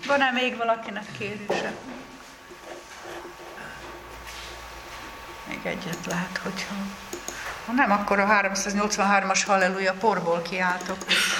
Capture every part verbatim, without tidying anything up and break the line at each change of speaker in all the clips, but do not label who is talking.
Van-e még valakinek kérése? Még egyet lehet, hogyha... Ha nem, akkor a háromszáznyolcvanhármas halleluja porból kiáltok.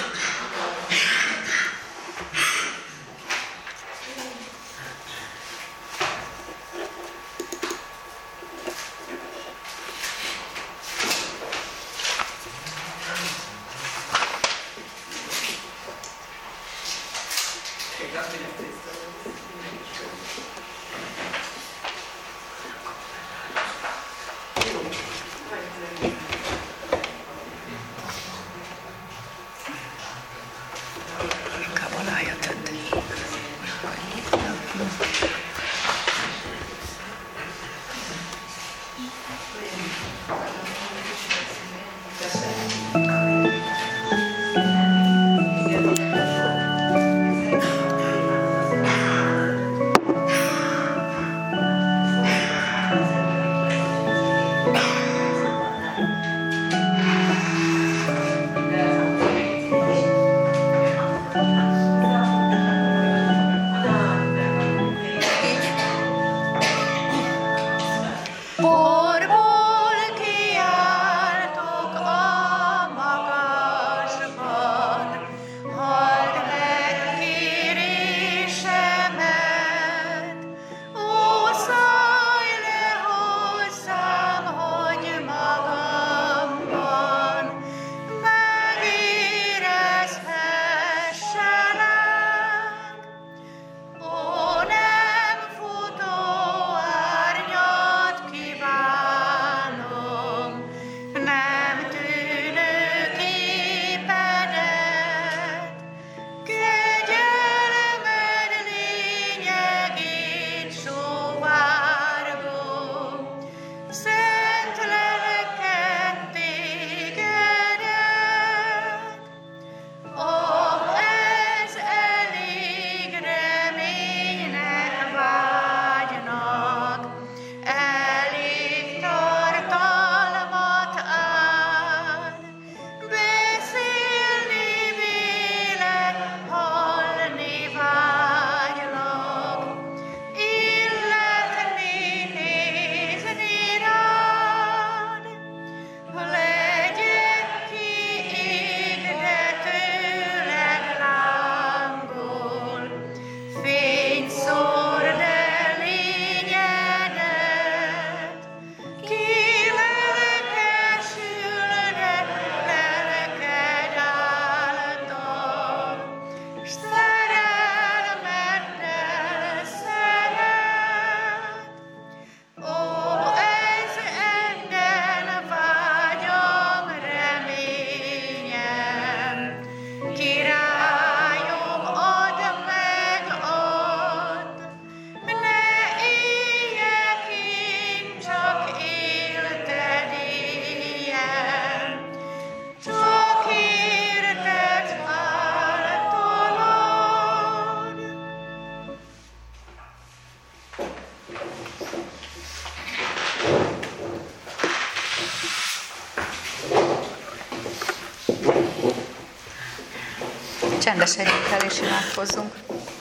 Csendesedjünk el és imádkozzunk.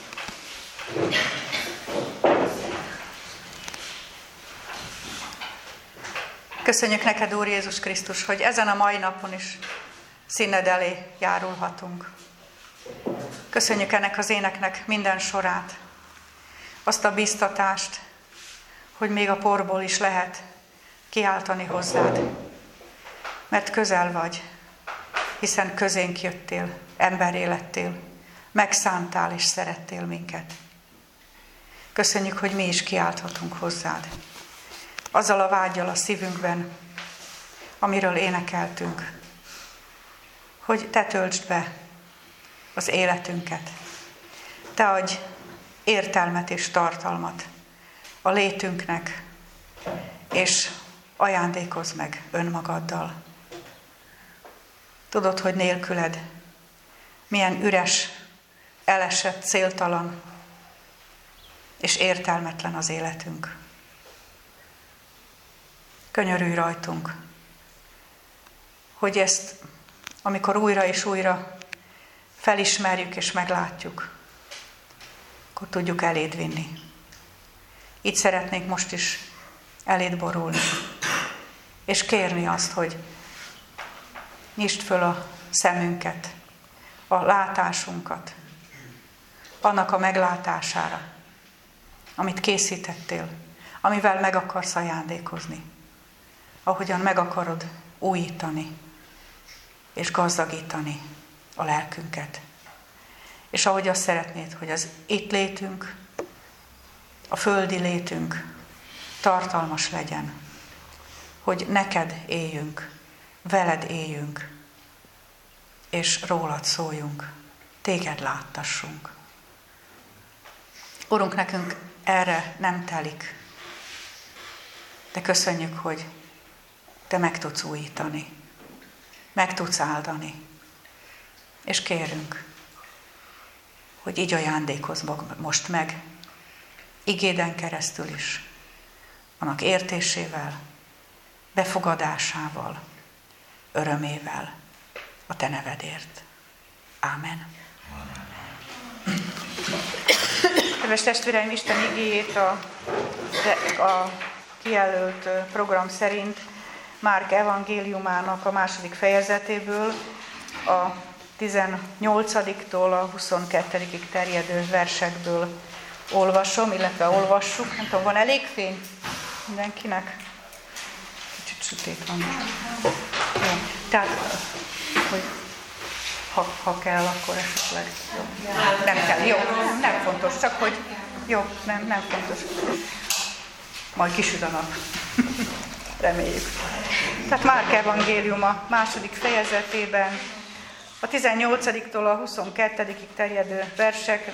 Köszönjük neked, Úr Jézus Krisztus, hogy ezen a mai napon is színed elé járulhatunk. Köszönjük ennek az éneknek minden sorát, azt a bíztatást, hogy még a porból is lehet kiáltani hozzád, mert közel vagy, hiszen közénk jöttél, emberré lettél, megszántál és szerettél minket. Köszönjük, hogy mi is kiálthatunk hozzád. Azzal a vággyal a szívünkben, amiről énekeltünk, hogy te töltsd be az életünket. Te adj értelmet és tartalmat a létünknek, és ajándékozz meg önmagaddal. Tudod, hogy nélküled milyen üres, elesett, céltalan és értelmetlen az életünk. Könyörülj rajtunk, hogy ezt, amikor újra és újra felismerjük és meglátjuk, akkor tudjuk eléd vinni. Itt szeretnék most is eléd borulni, és kérni azt, hogy nyisd föl a szemünket, a látásunkat, annak a meglátására, amit készítettél, amivel meg akarsz ajándékozni, ahogyan meg akarod újítani és gazdagítani a lelkünket. És ahogy azt szeretnéd, hogy az itt létünk, a földi létünk tartalmas legyen, hogy neked éljünk, veled éljünk, és rólad szóljunk, téged láttassunk. Urunk, nekünk erre nem telik, de köszönjük, hogy te meg tudsz újítani, meg tudsz áldani, és kérünk, hogy így ajándékozz most meg, igéden keresztül is, annak értésével, befogadásával, örömével a te nevedért. Ámen. Kedves testvéreim, Isten igéjét a, a kijelölt program szerint Márk evangéliumának a második fejezetéből, a tizennyolcadiktól a huszonkettedikig terjedő versekből olvasom, illetve olvassuk. Nem tudom, van elég fény mindenkinek? Kicsit sötét van. Jó. Tehát, hogy ha, ha kell, akkor esetleg. Jó. Nem kell, jó, nem fontos, csak hogy jó, nem, nem fontos. Majd kisüt a nap. Reméljük. Tehát Márk evangélium a második fejezetében a tizennyolcadiktól a huszonkettedikig terjedő versek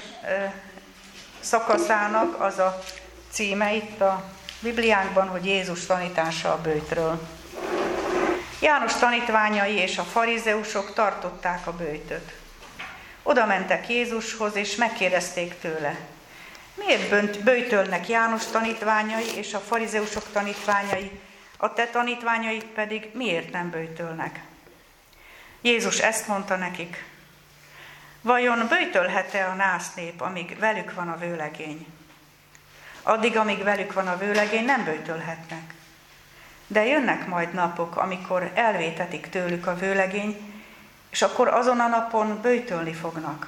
szakaszának az a címe itt a Bibliánkban, hogy Jézus tanítása a böjtről. János tanítványai és a farizeusok tartották a böjtöt. Oda mentek Jézushoz, és megkérdezték tőle, miért böjtölnek János tanítványai és a farizeusok tanítványai, a te tanítványaid pedig miért nem böjtölnek? Jézus ezt mondta nekik, vajon böjtölhet-e a násznép, amíg velük van a vőlegény? Addig, amíg velük van a vőlegény, nem böjtölhetnek. De jönnek majd napok, amikor elvétetik tőlük a vőlegény, és akkor azon a napon böjtölni fognak.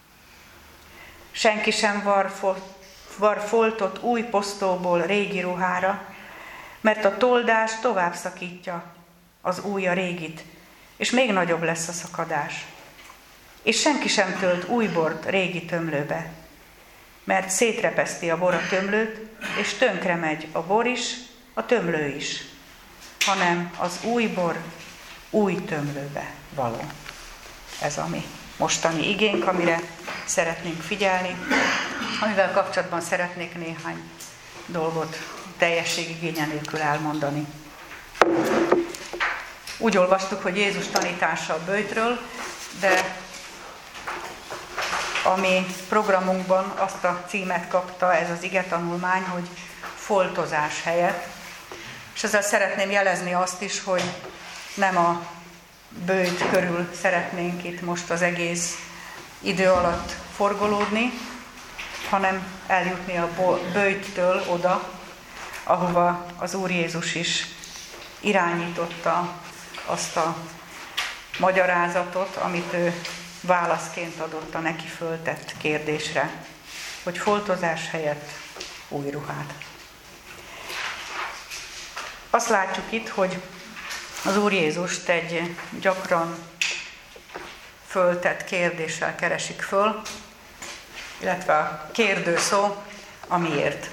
Senki sem var, fo- var foltot új posztóból régi ruhára, mert a toldás tovább szakítja az új a régit, és még nagyobb lesz a szakadás. És senki sem tölt új bort régi tömlőbe, mert szétrepeszti a bor a tömlőt, és tönkre megy a bor is, a tömlő is, hanem az új bor új tömlőbe való. Ez a mi mostani igénk, amire szeretnénk figyelni, amivel kapcsolatban szeretnék néhány dolgot teljességigénye nélkül elmondani. Úgy olvastuk, hogy Jézus tanítása a böjtről, de a mi programunkban azt a címet kapta ez az igetanulmány, hogy foltozás helyett. És ezzel szeretném jelezni azt is, hogy nem a böjt körül szeretnénk itt most az egész idő alatt forgolódni, hanem eljutni a böjttől oda, ahova az Úr Jézus is irányította azt a magyarázatot, amit ő válaszként adott a neki föltett kérdésre, hogy foltozás helyett új ruhát. Azt látjuk itt, hogy az Úr Jézust egy gyakran föltett kérdéssel keresik föl, illetve a kérdő szó a miért.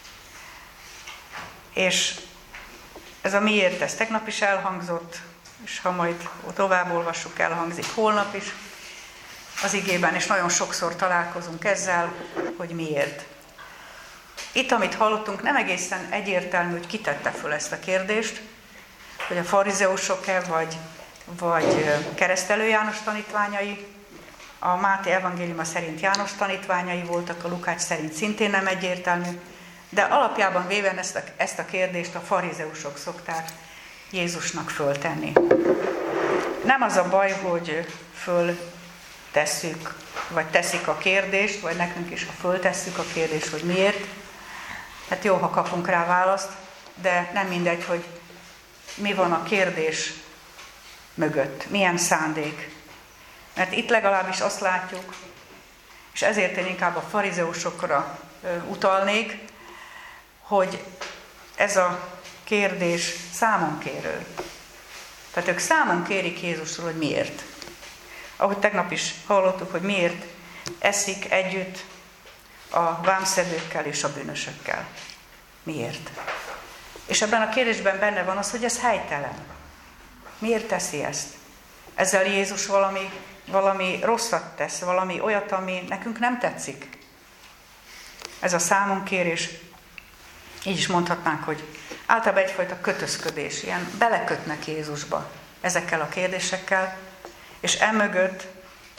És ez a miért, ez tegnap is elhangzott, és ha majd tovább olvassuk, elhangzik holnap is az igében, és nagyon sokszor találkozunk ezzel, hogy miért. Itt, amit hallottunk, nem egészen egyértelmű, hogy ki tette föl ezt a kérdést, hogy a farizeusok-e, vagy, vagy Keresztelő János tanítványai. A Máté evangéliuma szerint János tanítványai voltak, a Lukács szerint szintén nem egyértelmű, de alapjában véve ezt a, ezt a kérdést a farizeusok szokták Jézusnak föltenni. Nem az a baj, hogy föltesszük vagy teszik a kérdést, vagy nekünk is, ha föltesszük a kérdést, hogy miért. Hát jó, ha kapunk rá választ, de nem mindegy, hogy mi van a kérdés mögött, milyen szándék. Mert itt legalábbis azt látjuk, és ezért én inkább a farizeusokra utalnék, hogy ez a kérdés számon kérő. Tehát ők számon kérik Jézusról, hogy miért. Ahogy tegnap is hallottuk, hogy miért eszik együtt a vámszedőkkel és a bűnösökkel. Miért? És ebben a kérdésben benne van az, hogy ez helytelen. Miért teszi ezt? Ezzel Jézus valami, valami rosszat tesz, valami olyat, ami nekünk nem tetszik. Ez a számonkérés, így is mondhatnánk, hogy általában egyfajta kötözködés, ilyen belekötnek Jézusba ezekkel a kérdésekkel, és emögött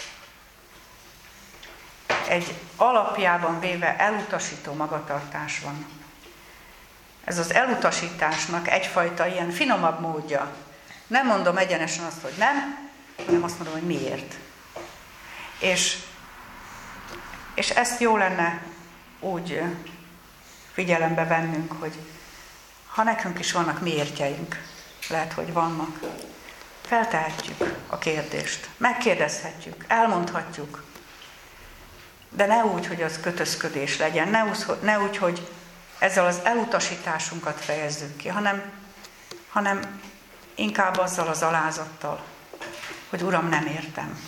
egy alapjában véve elutasító magatartás van. Ez az elutasításnak egyfajta ilyen finomabb módja. Nem mondom egyenesen azt, hogy nem, hanem azt mondom, hogy miért. És, és ezt jó lenne úgy figyelembe vennünk, hogy ha nekünk is vannak miértjeink, lehet, hogy vannak, feltehetjük a kérdést, megkérdezhetjük, elmondhatjuk, de ne úgy, hogy az kötözködés legyen, ne úgy, ne úgy hogy ezzel az elutasításunkat fejezzük ki, hanem, hanem inkább azzal az alázattal, hogy Uram, nem értem.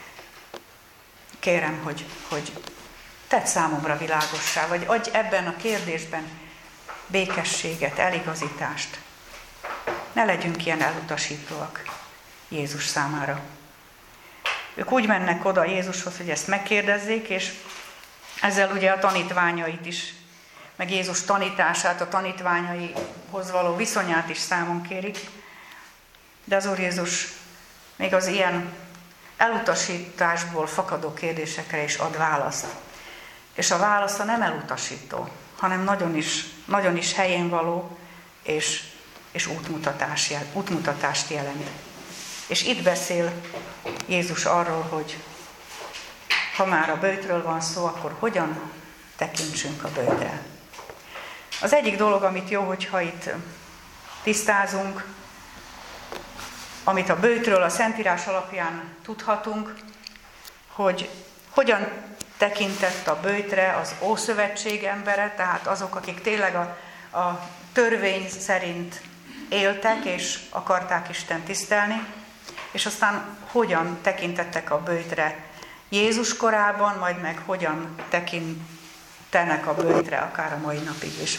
Kérem, hogy, hogy tedd számomra világossá, vagy adj ebben a kérdésben békességet, eligazítást. Ne legyünk ilyen elutasítóak Jézus számára. Ők úgy mennek oda Jézushoz, hogy ezt megkérdezzék, és ezzel ugye a tanítványait is, meg Jézus tanítását, a tanítványaihoz való viszonyát is számon kérik. De az Úr Jézus még az ilyen elutasításból fakadó kérdésekre is ad választ. És a válasza nem elutasító, hanem nagyon is, nagyon is helyén való, és, és útmutatás, útmutatást jelent. És itt beszél Jézus arról, hogy ha már a böjtről van szó, akkor hogyan tekintsünk a böjtre. Az egyik dolog, amit jó, hogyha itt tisztázunk, amit a böjtről a Szentírás alapján tudhatunk, hogy hogyan tekintett a böjtre az Ószövetség embere, tehát azok, akik tényleg a, a törvény szerint éltek és akarták Isten tisztelni, és aztán hogyan tekintettek a böjtre Jézus korában, majd meg hogyan tekintenek a böjtre akár a mai napig is.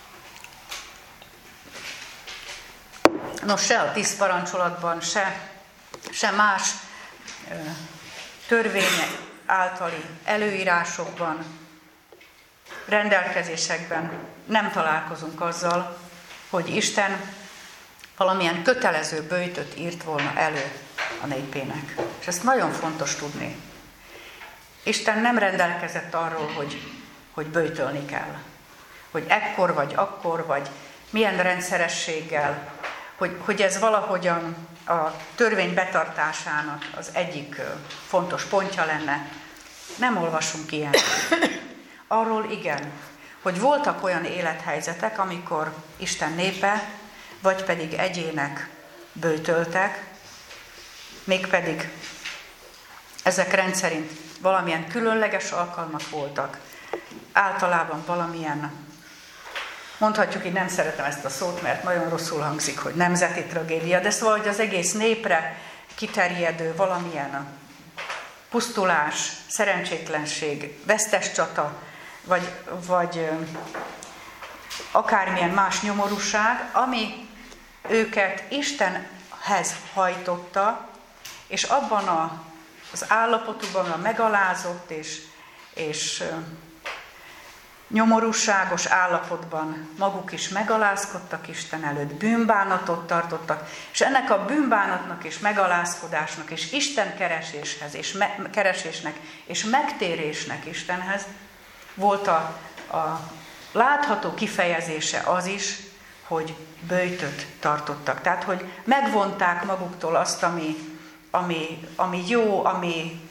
Nos, se a tíz parancsolatban, se, se más ö, törvény általi előírásokban, rendelkezésekben nem találkozunk azzal, hogy Isten valamilyen kötelező böjtöt írt volna elő a népének. És ezt nagyon fontos tudni. Isten nem rendelkezett arról, hogy, hogy böjtölni kell. Hogy ekkor vagy akkor, vagy milyen rendszerességgel, hogy, hogy ez valahogyan a törvény betartásának az egyik fontos pontja lenne. Nem olvasunk ilyen. Arról igen, hogy voltak olyan élethelyzetek, amikor Isten népe, vagy pedig egyének böjtöltek, mégpedig ezek rendszerint valamilyen különleges alkalmak voltak, általában valamilyen, mondhatjuk így, nem szeretem ezt a szót, mert nagyon rosszul hangzik, hogy nemzeti tragédia, de szóval, hogy az egész népre kiterjedő valamilyen pusztulás, szerencsétlenség, vesztes csata, vagy, vagy akármilyen más nyomorúság, ami őket Istenhez hajtotta, és abban a, az állapotukban, a megalázott és, és nyomorúságos állapotban maguk is megalázkodtak Isten előtt, bűnbánatot tartottak, és ennek a bűnbánatnak és megalázkodásnak és Isten kereséshez, és me- keresésnek és megtérésnek Istenhez volt a, a látható kifejezése az is, hogy böjtöt tartottak. Tehát, hogy megvonták maguktól azt, ami, ami, ami jó, ami,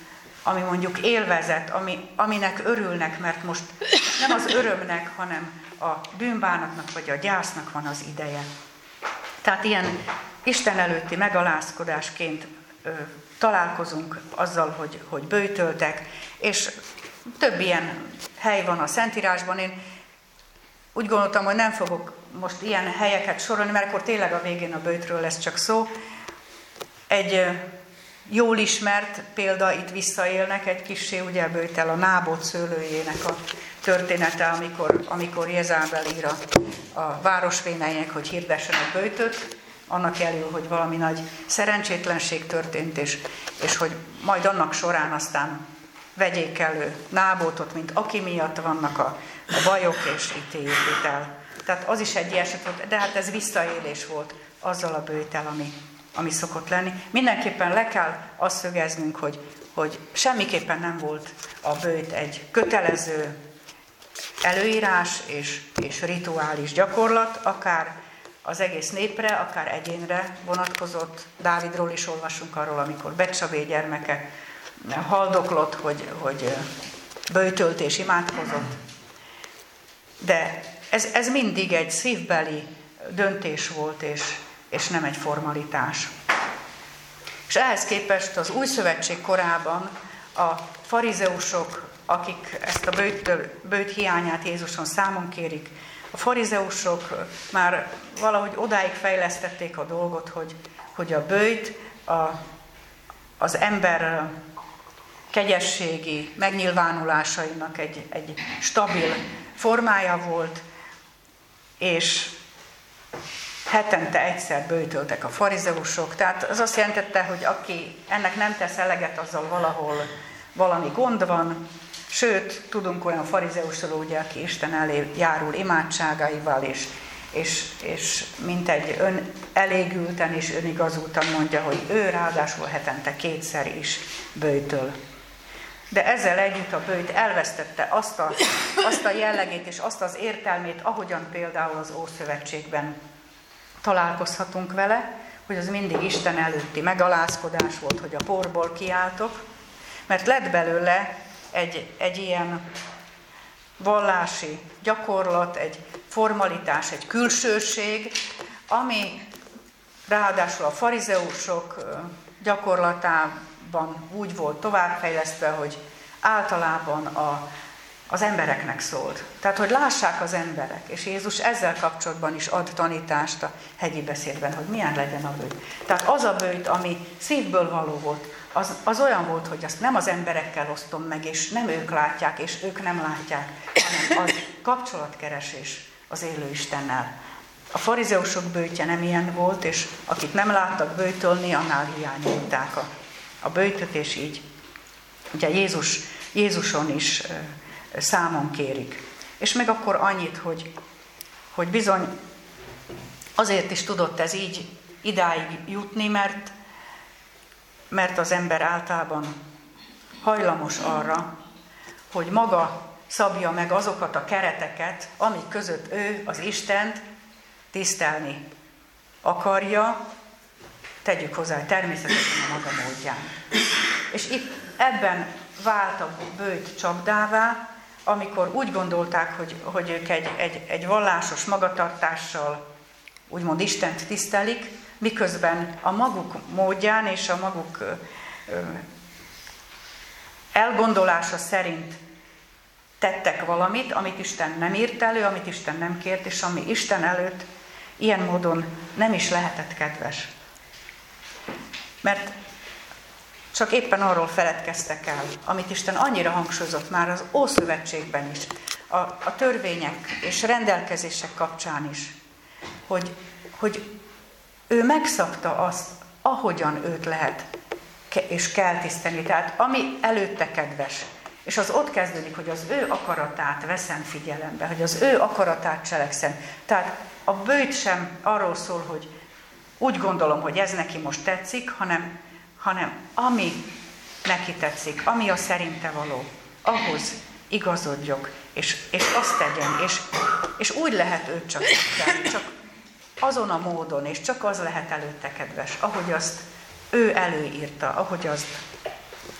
ami mondjuk élvezet, ami, aminek örülnek, mert most nem az örömnek, hanem a bűnbánatnak vagy a gyásznak van az ideje. Tehát ilyen Isten előtti megalázkodásként ö, találkozunk azzal, hogy, hogy böjtöltek, és több ilyen hely van a Szentírásban. Én úgy gondoltam, hogy nem fogok most ilyen helyeket sorolni, mert akkor tényleg a végén a böjtről lesz csak szó. Egy jól ismert példa, itt visszaélnek egy kissé, ugye böjtel a Nábot szőlőjének a története, amikor, amikor Jezabel ír a, a városvéneinek, hogy hirdessenek böjtöt, annak elől, hogy valami nagy szerencsétlenség történt, és, és hogy majd annak során aztán vegyék elő Nábotot, mint aki miatt vannak a, a bajok, és ítéljék el. Tehát az is egy ilyen eset volt, de hát ez visszaélés volt azzal a böjtel, ami, ami szokott lenni. Mindenképpen le kell azt szögeznünk, hogy, hogy semmiképpen nem volt a böjt egy kötelező előírás és, és rituális gyakorlat, akár az egész népre, akár egyénre vonatkozott. Dávidról is olvasunk arról, amikor Betsabé gyermeke haldoklott, hogy, hogy böjtölt és imádkozott. De ez, ez mindig egy szívbeli döntés volt, és, és nem egy formalitás. És ehhez képest az Új Szövetség korában a farizeusok, akik ezt a böjt, böjt hiányát Jézuson számon kérik, a farizeusok már valahogy odáig fejlesztették a dolgot, hogy, hogy a böjt a, az ember kegyességi megnyilvánulásainak egy, egy stabil formája volt, és hetente egyszer böjtöltek a farizeusok. Tehát az azt jelentette, hogy aki ennek nem tesz eleget, azzal valahol valami gond van. Sőt, tudunk olyan farizeusról, ugye, aki Isten elé járul imádságaival, és, és, és mint egy ön elégülten és önigazultan mondja, hogy ő ráadásul hetente kétszer is böjtöl. De ezzel együtt a böjt elvesztette azt a, azt a jellegét és azt az értelmét, ahogyan például az Ószövetségben találkozhatunk vele, hogy az mindig Isten előtti megalázkodás volt, hogy a porból kiáltok, mert lett belőle egy, egy ilyen vallási gyakorlat, egy formalitás, egy külsőség, ami ráadásul a farizeusok gyakorlatában úgy volt továbbfejlesztve, hogy általában a, az embereknek szólt. Tehát, hogy lássák az emberek, és Jézus ezzel kapcsolatban is ad tanítást a hegyi beszédben, hogy milyen legyen a böjt. Tehát az a böjt, ami szívből való volt, az, az olyan volt, hogy azt nem az emberekkel osztom meg, és nem ők látják, és ők nem látják, hanem az kapcsolatkeresés az élő Istennel. A farizeusok böjtje nem ilyen volt, és akik nem láttak böjtölni, annál hiányolták a, a böjtöt, és így ugye Jézus, Jézuson is e, számon kérik. És meg akkor annyit, hogy, hogy bizony azért is tudott ez így idáig jutni, mert, mert az ember általában hajlamos arra, hogy maga szabja meg azokat a kereteket, amik között ő az Istent tisztelni akarja, tegyük hozzá természetesen a maga módján. És itt ebben vált a böjt csapdává, amikor úgy gondolták, hogy, hogy ők egy, egy, egy vallásos magatartással úgymond Istent tisztelik, miközben a maguk módján és a maguk ö, ö, elgondolása szerint tettek valamit, amit Isten nem írt elő, amit Isten nem kért, és ami Isten előtt ilyen módon nem is lehetett kedves. Mert csak éppen arról feledkeztek el, amit Isten annyira hangsúlyozott már az Ószövetségben is, a, a törvények és rendelkezések kapcsán is, hogy, hogy ő megszabta azt, ahogyan őt lehet és kell tisztelni. Tehát ami előtte kedves, és az ott kezdődik, hogy az ő akaratát veszem figyelembe, hogy az ő akaratát cselekszem. Tehát a böjt sem arról szól, hogy úgy gondolom, hogy ez neki most tetszik, hanem, hanem ami neki tetszik, ami a szerinte való, ahhoz igazodjak, és, és azt tegyem, és, és úgy lehet őt csak tisztelni, csak azon a módon, és csak az lehet előtte kedves, ahogy azt ő előírta, ahogy azt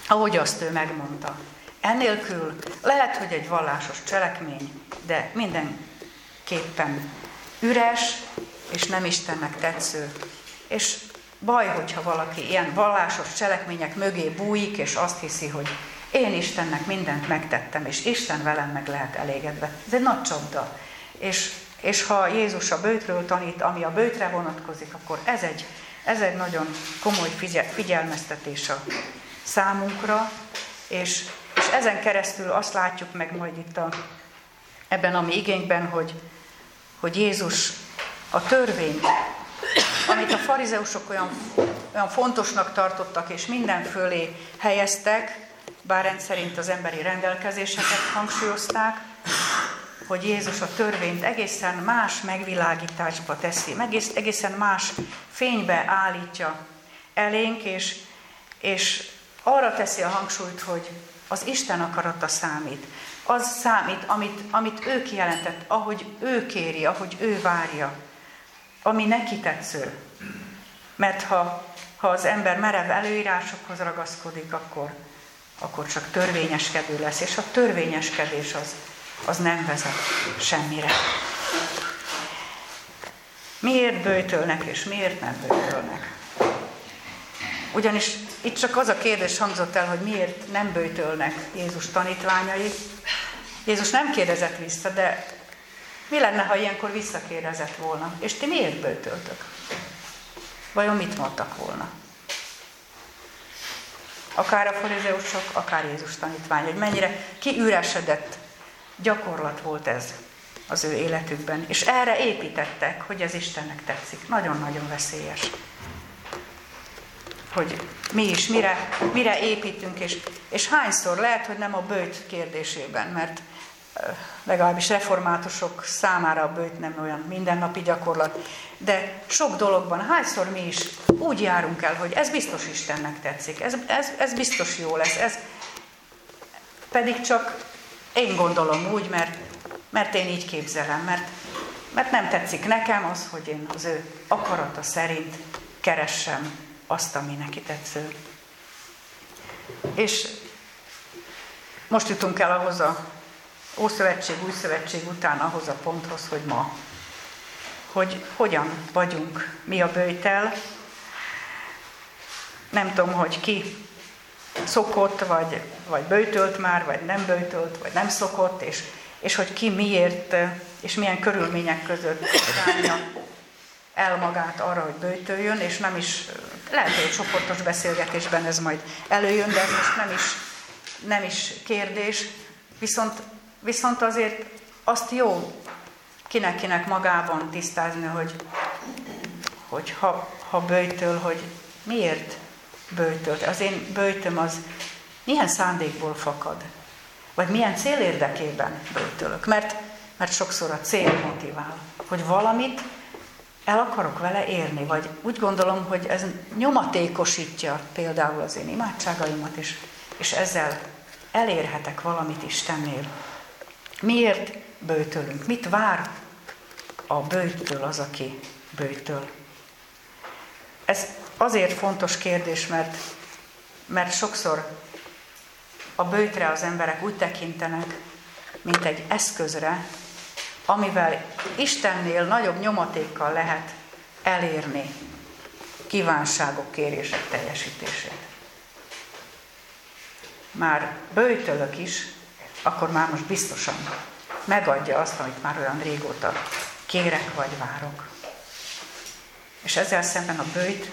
ahogy azt ő megmondta. Ennélkül lehet, hogy egy vallásos cselekmény, de mindenképpen üres, és nem Istennek tetsző. És baj, hogyha valaki ilyen vallásos cselekmények mögé bújik, és azt hiszi, hogy én Istennek mindent megtettem, és Isten velem meg lehet elégedve. Ez egy nagy csapda. És, és ha Jézus a böjtről tanít, ami a böjtre vonatkozik, akkor ez egy, ez egy nagyon komoly figyelmeztetés a számunkra, és, és ezen keresztül azt látjuk meg majd itt a, ebben a mi igényben, hogy, hogy Jézus a törvényt, amit a farizeusok olyan, olyan fontosnak tartottak, és minden fölé helyeztek, bár rendszerint az emberi rendelkezéseket hangsúlyozták, hogy Jézus a törvényt egészen más megvilágításba teszi, egészen más fénybe állítja elénk, és, és arra teszi a hangsúlyt, hogy az Isten akarata számít. Az számít, amit, amit ő kijelentett, ahogy ő kéri, ahogy ő várja, ami neki tetsző. Mert ha, ha az ember merev előírásokhoz ragaszkodik, akkor, akkor csak törvényeskedő lesz, és a törvényeskedés az, az nem vezet semmire. Miért böjtölnek, és miért nem böjtölnek? Ugyanis itt csak az a kérdés hangzott el, hogy miért nem böjtölnek Jézus tanítványai. Jézus nem kérdezett vissza, de mi lenne, ha ilyenkor visszakérdezett volna? És ti miért böjtöltök? Vajon mit mondtak volna? Akár a farizeusok, akár Jézus tanítvány, hogy mennyire kiüresedett gyakorlat volt ez az ő életükben. És erre építettek, hogy ez Istennek tetszik. Nagyon-nagyon veszélyes. Hogy mi is, mire, mire építünk, és, és hányszor lehet, hogy nem a böjt kérdésében, mert legalábbis reformátusok számára a böjt nem olyan mindennapi gyakorlat, de sok dologban hányszor mi is úgy járunk el, hogy ez biztos Istennek tetszik, ez, ez, ez biztos jó lesz, ez pedig csak én gondolom úgy, mert, mert én így képzelem, mert, mert nem tetszik nekem az, hogy én az ő akarata szerint keressem azt, ami neki tetsző. És most jutunk el ahhoz a Ószövetség, Új Szövetség után ahhoz a ponthoz, hogy ma, hogy hogyan vagyunk mi a böjttel. Nem tudom, hogy ki szokott, vagy, vagy böjtölt már, vagy nem böjtölt, vagy nem szokott, és, és hogy ki miért, és milyen körülmények között szánja el magát arra, hogy böjtöljön, és nem is, lehet, hogy egy csoportos beszélgetésben ez majd előjön, de ez most nem is, nem is kérdés, viszont Viszont azért azt jó kinek-kinek magában tisztázni, hogy, hogy ha, ha böjtöl, hogy miért böjtölt. Az én böjtöm az milyen szándékból fakad, vagy milyen cél érdekében böjtölök. Mert, mert sokszor a cél motivál, hogy valamit el akarok vele érni, vagy úgy gondolom, hogy ez nyomatékosítja például az én imádságaimat, és, és ezzel elérhetek valamit Istennél. Miért böjtölünk? Mit vár a böjttől az, aki böjtöl? Ez azért fontos kérdés, mert, mert sokszor a böjtre az emberek úgy tekintenek, mint egy eszközre, amivel Istennél nagyobb nyomatékkal lehet elérni kívánságok, kérések teljesítését. Már böjtölök is, akkor már most biztosan megadja azt, amit már olyan régóta kérek vagy várok. És ezzel szemben a böjt,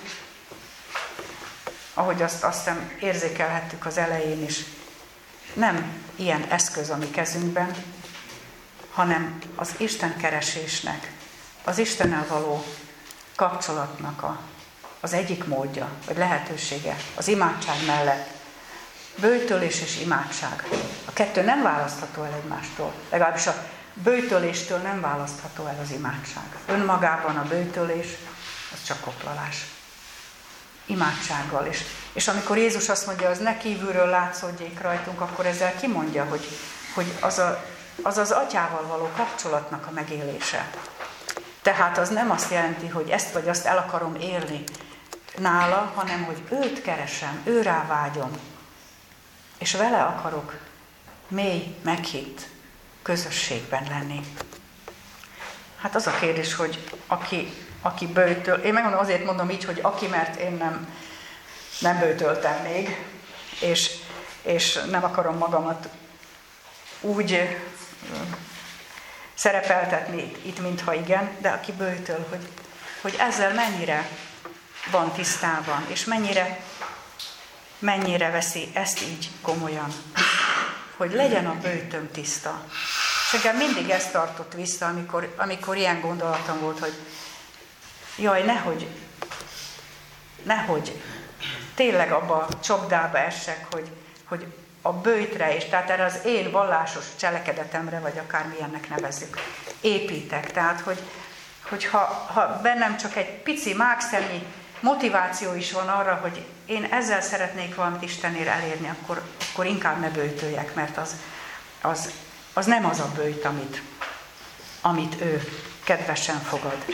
ahogy azt azt hiszem érzékelhettük az elején is, nem ilyen eszköz a mi kezünkben, hanem az Isten keresésnek, az Istennel való kapcsolatnak a, az egyik módja, vagy lehetősége az imádság mellett. Böjtölés és imádság. A kettő nem választható el egymástól. Legalábbis a böjtöléstől nem választható el az imádság. Önmagában a böjtölés, az csak koplalás. Imádsággal. És, és amikor Jézus azt mondja, az ne kívülről látszódjék rajtunk, akkor ezzel kimondja, hogy, hogy az, a, az az atyával való kapcsolatnak a megélése. Tehát az nem azt jelenti, hogy ezt vagy azt el akarom érni nála, hanem hogy őt keresem, őrá vágyom. és vele akarok mély, meghitt közösségben lenni. Hát az a kérdés, hogy aki, aki böjtöl, én megmondom, azért mondom így, hogy aki, mert én nem, nem böjtöltem még, és, és nem akarom magamat úgy szerepeltetni itt, mintha igen, de aki böjtöl, hogy, hogy ezzel mennyire van tisztában, és mennyire, mennyire veszi ezt így komolyan, hogy legyen a böjtöm tiszta. És engem mindig ezt tartott vissza, amikor, amikor ilyen gondolatom volt, hogy jaj, nehogy, nehogy tényleg abba a csapdába essek, hogy, hogy a böjtre, és tehát erre az én vallásos cselekedetemre, vagy akármilyennek nevezzük, építek. Tehát, hogy, hogy ha, ha bennem csak egy pici mákszemnyi motiváció is van arra, hogy én ezzel szeretnék valamit Istenért elérni, akkor, akkor inkább ne böjtöljek, mert az, az, az nem az a böjt, amit, amit ő kedvesen fogad.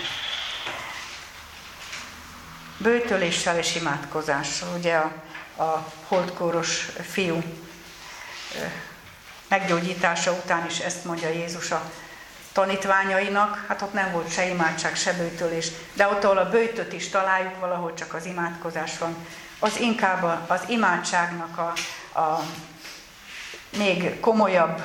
Böjtöléssel és imádkozással. Ugye a, a holdkóros fiú meggyógyítása után is ezt mondja Jézus a tanítványainak, hát ott nem volt se imádság, se böjtölés, de ott, ahol a böjtöt is találjuk, valahol csak az imádkozás van, az inkább az imádságnak a, a még komolyabb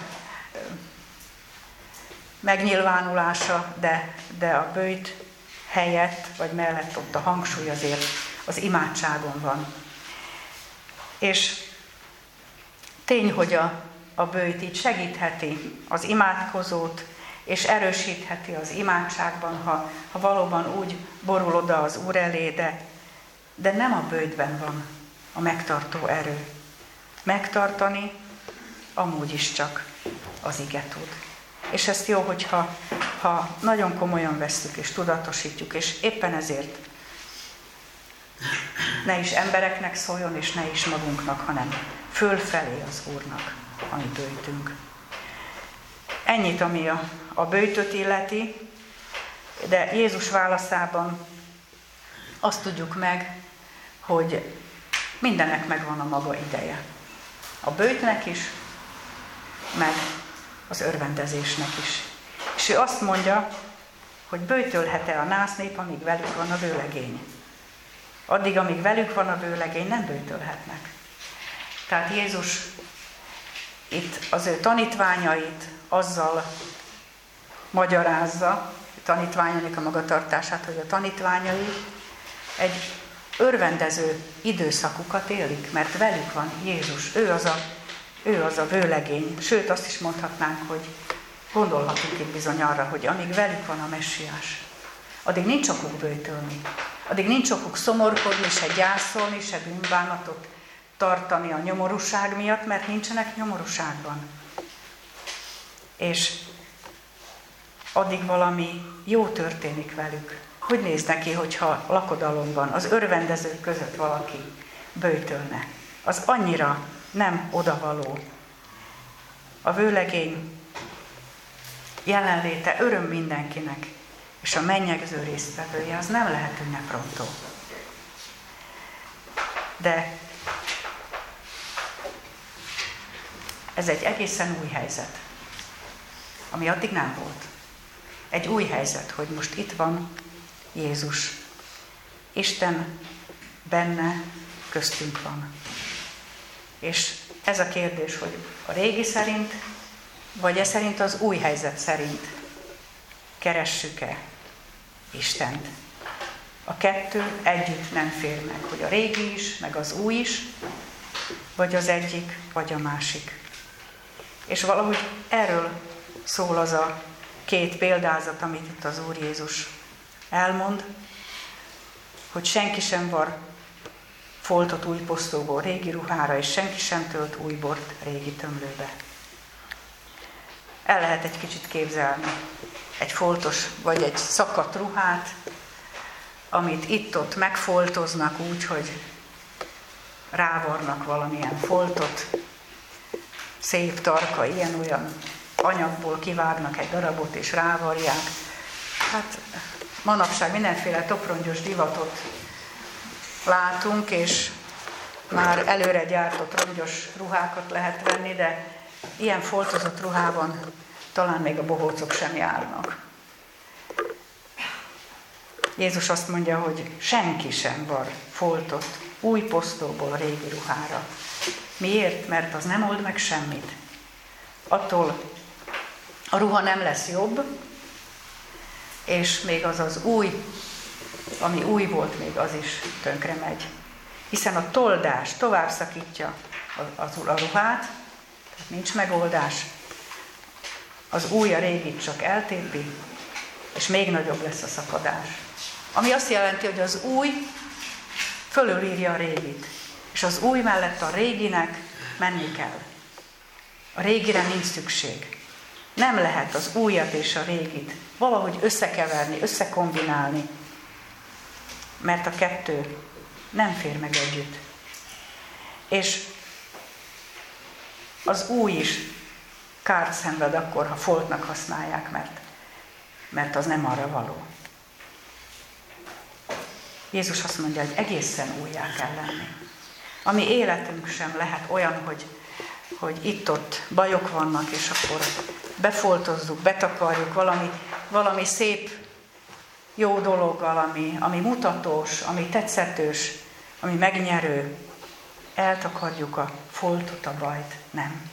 megnyilvánulása, de, de a böjt helyett, vagy mellett ott a hangsúly azért az imádságon van. És tény, hogy a, a böjt így segítheti az imádkozót, és erősítheti az imádságban, ha, ha valóban úgy borul oda az Úr elé, de, de nem a böjtben van a megtartó erő. Megtartani amúgy is csak az ige tud. És ezt jó, hogyha ha nagyon komolyan vesszük és tudatosítjuk, és éppen ezért ne is embereknek szóljon, és ne is magunknak, hanem fölfelé az Úrnak, ami böjtünk. Ennyit, ami a, a böjtöt illeti, de Jézus válaszában azt tudjuk meg, hogy mindennek megvan a maga ideje. A böjtnek is, meg az örvendezésnek is. És ő azt mondja, hogy böjtölhet-e a násznép, amíg velük van a vőlegény. Addig, amíg velük van a vőlegény, nem böjtölhetnek. Tehát Jézus itt az ő tanítványait azzal magyarázza, tanítványainak a magatartását, hogy a tanítványai egy örvendező időszakukat élik, mert velük van Jézus. Ő az a, ő az a vőlegény. Sőt, azt is mondhatnánk, hogy gondolhatunk itt bizony arra, hogy amíg velük van a Messiás, addig nincs okuk böjtölni. Addig nincs okuk szomorkodni, se gyászolni, se bűnbánatot tartani a nyomorúság miatt, mert nincsenek nyomorúságban. És addig valami jó történik velük. Hogy néz neki, hogyha lakodalomban, az örvendezők között valaki böjtölne? Az annyira nem odavaló. A vőlegény jelenléte öröm mindenkinek, és a mennyegző résztvevője az nem lehet ünneprontó. De ez egy egészen új helyzet, ami addig nem volt. Egy új helyzet, hogy most itt van Jézus. Isten benne, köztünk van. És ez a kérdés, hogy a régi szerint, vagy e szerint az új helyzet szerint keressük-e Istent. A kettő együtt nem fér meg, hogy a régi is, meg az új is, vagy az egyik, vagy a másik. És valahogy erről szól az a két példázat, amit itt az Úr Jézus elmond, hogy senki sem var foltot új posztóból régi ruhára, és senki sem tölt új bort régi tömlőbe. El lehet egy kicsit képzelni egy foltos, vagy egy szakadt ruhát, amit itt-ott megfoltoznak úgy, hogy rávarnak valamilyen foltot, szép tarka, ilyen-olyan anyagból kivágnak egy darabot és rávarják. Hát manapság mindenféle toprongyos divatot látunk, és már előre gyártott rongyos ruhákat lehet venni, de ilyen foltozott ruhában talán még a bohócok sem járnak. Jézus azt mondja, hogy senki sem var foltot új posztóból a régi ruhára. Miért? Mert az nem old meg semmit. Attól a ruha nem lesz jobb, és még az az új, ami új volt, még az is tönkre megy. Hiszen a toldás tovább szakítja a, a, a ruhát, tehát nincs megoldás. Az új a régit csak eltépi, és még nagyobb lesz a szakadás. Ami azt jelenti, hogy az új fölülírja a régit, és az új mellett a réginek menni kell. A régire nincs szükség. Nem lehet az újat és a régit valahogy összekeverni, összekombinálni, mert a kettő nem fér meg együtt. És az új is kárt szenved akkor, ha foltnak használják, mert, mert az nem arra való. Jézus azt mondja, hogy egészen újjá kell lenni. A mi életünk sem lehet olyan, hogy, hogy itt-ott bajok vannak, és akkor befoltozzuk, betakarjuk valami, valami szép, jó dologgal, ami, ami mutatós, ami tetszetős, ami megnyerő. Eltakarjuk a foltot, a bajt. Nem.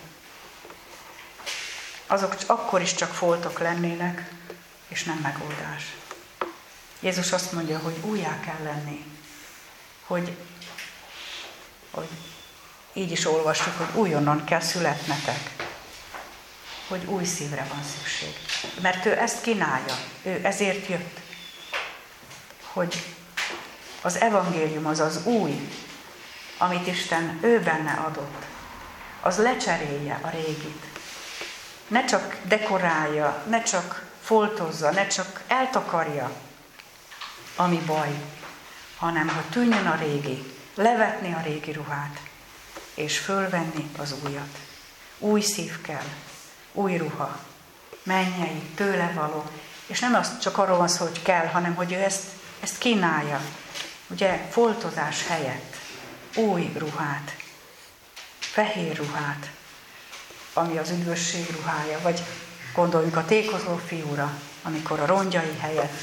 Azok akkor is csak foltok lennének, és nem megoldás. Jézus azt mondja, hogy újjá kell lenni. Hogy, hogy így is olvastuk, hogy újonnan kell születnetek. Hogy új szívre van szükség. Mert ő ezt kínálja. Ő ezért jött. Hogy az evangélium az az új, amit Isten ő benne adott, az lecserélje a régit. Ne csak dekorálja, ne csak foltozza, ne csak eltakarja, ami baj, hanem ha tűnjön a régi, levetni a régi ruhát, és fölvenni az újat. Új szív kell, új ruha, mennyei, tőle való, és nem az csak arról van szó, hogy kell, hanem hogy ő ezt, ezt kínálja. Ugye, foltozás helyett új ruhát, fehér ruhát, ami az üdvösség ruhája, vagy gondoljunk a tékozó fiúra, amikor a rongyai helyett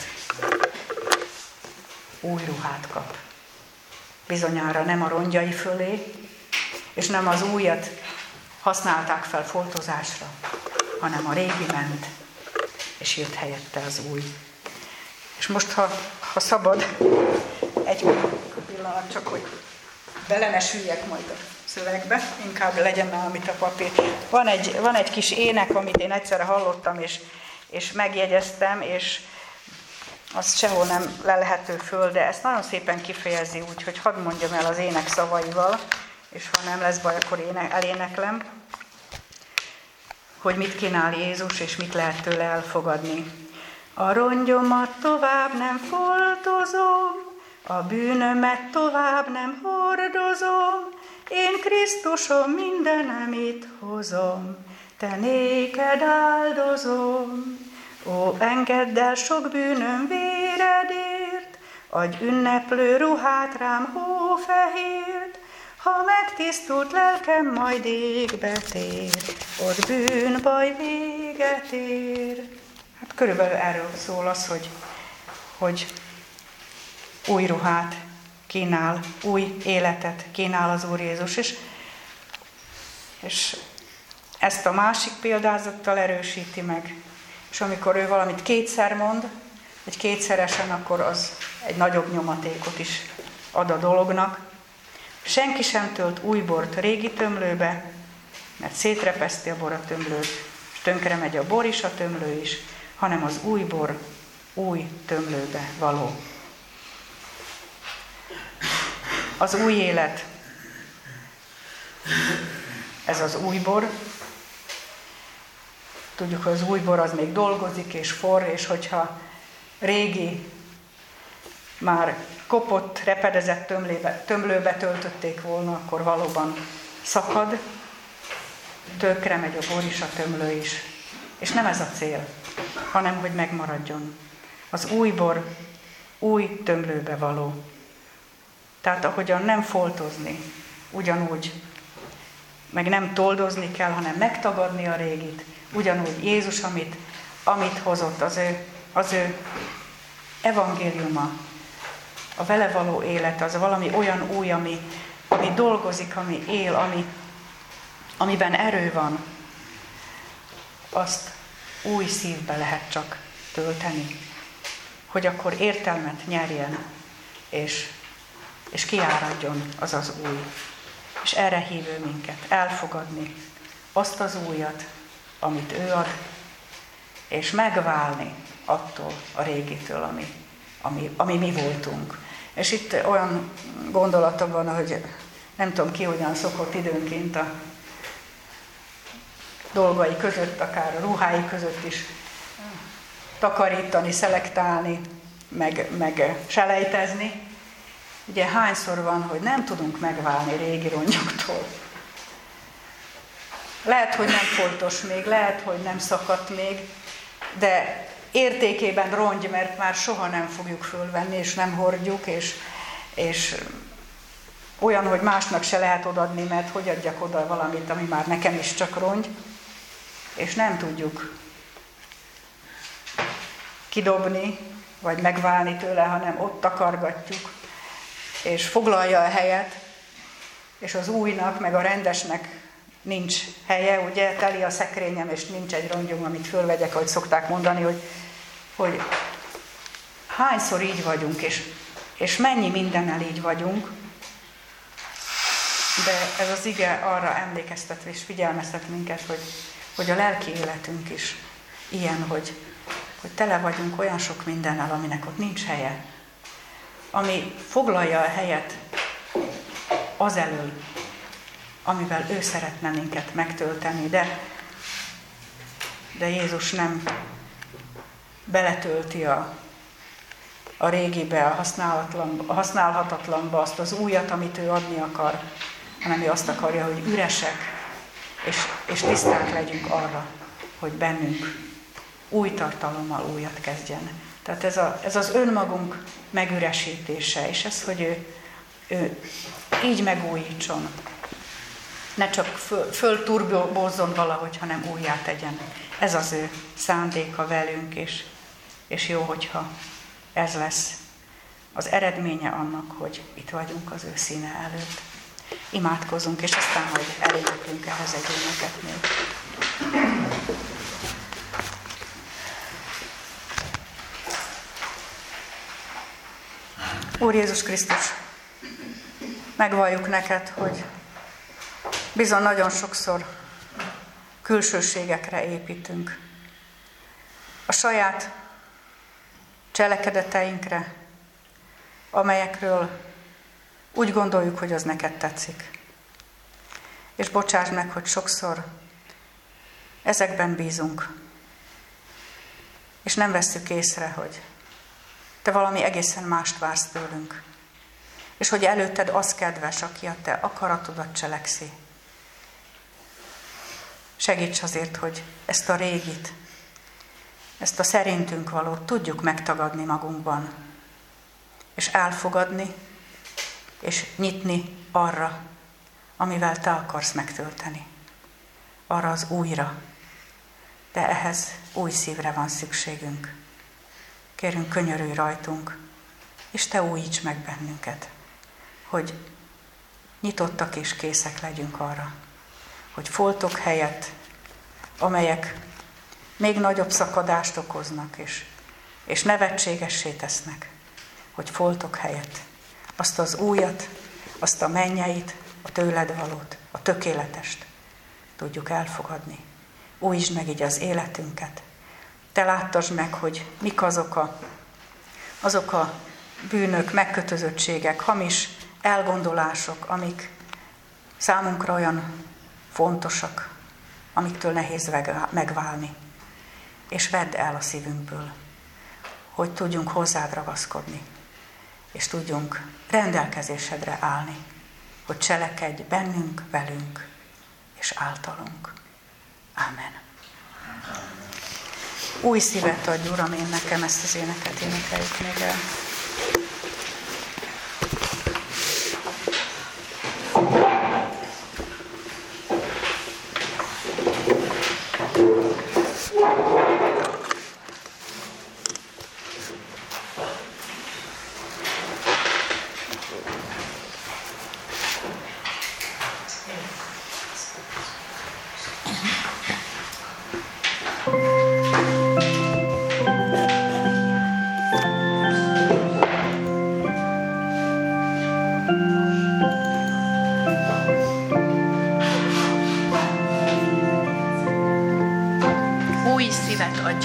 új ruhát kap. Bizonyára nem a rongyai fölé, és nem az újat használták fel foltozásra, hanem a régi ment, és jött helyette az új. És most, ha, ha szabad, egy pillanat csak, hogy bele ne süljek majd a szövegbe, inkább legyen nálam itt a papír. Van egy, van egy kis ének, amit én egyszerre hallottam, és, és megjegyeztem, és azt sehol nem lelhető föl, de ezt nagyon szépen kifejezi, úgyhogy hadd mondjam el az ének szavaival, és ha nem lesz baj, akkor én eléneklem, hogy mit kínál Jézus, és mit lehet tőle elfogadni. A rongyomat tovább nem foltozom, a bűnömet tovább nem hordozom, én Krisztusom mindenemit hozom, te néked áldozom. Ó, engedd el sok bűnöm véredért, adj ünneplő ruhát rám hófehért, ha megtisztult lelkem majd égbe tér, ott bűnbaj véget ér. Hát körülbelül erről szól az, hogy, hogy új ruhát kínál, új életet kínál az Úr Jézus. És, és ezt a másik példázattal erősíti meg. És amikor ő valamit kétszer mond, vagy kétszeresen, akkor az egy nagyobb nyomatékot is ad a dolognak. Senki sem tölt új bort régi tömlőbe, mert szétrepeszti a bor a tömlőt, és tönkre megy a bor is, a tömlő is, hanem az új bor új tömlőbe való. Az új élet, ez az új bor. Tudjuk, hogy az új bor az még dolgozik és forr, és hogyha régi, már kopott, repedezett tömlébe, tömlőbe töltötték volna, akkor valóban szakad, tönkre megy a bor is, a tömlő is. És nem ez a cél, hanem hogy megmaradjon. Az új bor új tömlőbe való. Tehát ahogyan nem foltozni, ugyanúgy, meg nem toldozni kell, hanem megtagadni a régit, ugyanúgy Jézus, amit, amit hozott, az ő, az ő evangéliuma, a vele való élet, az valami olyan új, ami, ami dolgozik, ami él, ami, amiben erő van, azt új szívbe lehet csak tölteni, hogy akkor értelmet nyerjen, és, és kiáradjon az az új. És erre hív ő minket, elfogadni azt az újat, amit ő ad, és megválni attól a régitől, ami, ami, ami mi voltunk. És itt olyan gondolatom van, hogy nem tudom ki, hogyan szokott időnként a dolgai között, akár a ruhái között is takarítani, szelektálni, meg, meg selejtezni. Ugye hányszor van, hogy nem tudunk megválni régi rongyoktól. Lehet, hogy nem foltos még, lehet, hogy nem szakadt még, de értékében rongy, mert már soha nem fogjuk fölvenni, és nem hordjuk, és, és olyan, hogy másnak se lehet odaadni, mert hogy adjak oda valamit, ami már nekem is csak rongy, és nem tudjuk kidobni, vagy megválni tőle, hanem ott takargatjuk, és foglalja a helyet, és az újnak, meg a rendesnek nincs helye, ugye, teli a szekrényem, és nincs egy rongyom, amit fölvegyek, ahogy szokták mondani, hogy, hogy hányszor így vagyunk, és, és mennyi mindennel így vagyunk, de ez az ige arra emlékeztet és figyelmeztet minket, hogy, hogy a lelki életünk is ilyen, hogy, hogy tele vagyunk olyan sok mindennel, aminek ott nincs helye, ami foglalja a helyet az elől, amivel ő szeretne minket megtölteni, de, de Jézus nem beletölti a, a régibe, a, a használhatatlanba azt az újat, amit ő adni akar, hanem ő azt akarja, hogy üresek és, és tiszták legyünk arra, hogy bennünk új tartalommal újat kezdjen. Tehát ez, a, ez az önmagunk megüresítése, és ez, hogy ő, ő így megújítson. Ne csak föl, fölturbózzon valahogy, hanem újjá tegyen. Ez az ő szándéka velünk, és, és jó, hogyha ez lesz az eredménye annak, hogy itt vagyunk az ő színe előtt. Imádkozzunk, és aztán majd eléneklünk ehhez egy éneket még. Úr Jézus Krisztus, megvalljuk neked, hogy bizony nagyon sokszor külsőségekre építünk. A saját cselekedeteinkre, amelyekről úgy gondoljuk, hogy az neked tetszik. És bocsáss meg, hogy sokszor ezekben bízunk, és nem vesszük észre, hogy te valami egészen mást vársz tőlünk, és hogy előtted az kedves, aki a te akaratodat cselekszi. Segíts azért, hogy ezt a régit, ezt a szerintünk valót tudjuk megtagadni magunkban, és elfogadni, és nyitni arra, amivel te akarsz megtölteni. Arra az újra. De ehhez új szívre van szükségünk. Kérünk, könyörülj rajtunk, és te újíts meg bennünket, hogy nyitottak és készek legyünk arra, hogy foltok helyett, amelyek még nagyobb szakadást okoznak, és, és nevetségessé tesznek, hogy foltok helyett azt az újat, azt a mennyeit, a tőled valót, a tökéletest tudjuk elfogadni. Újítsd meg így az életünket. Te láttasd meg, hogy mik azok a, azok a bűnök, megkötözöttségek, hamis elgondolások, amik számunkra olyan fontosak, amiktől nehéz megválni. És vedd el a szívünkből, hogy tudjunk hozzád ragaszkodni, és tudjunk rendelkezésedre állni, hogy cselekedj bennünk, velünk és általunk. Ámen. Új szívet adj, Uram, én nekem, ezt az éneket énekeljük még el.
szívet adj.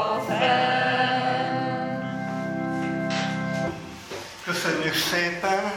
Köszönjük szépen!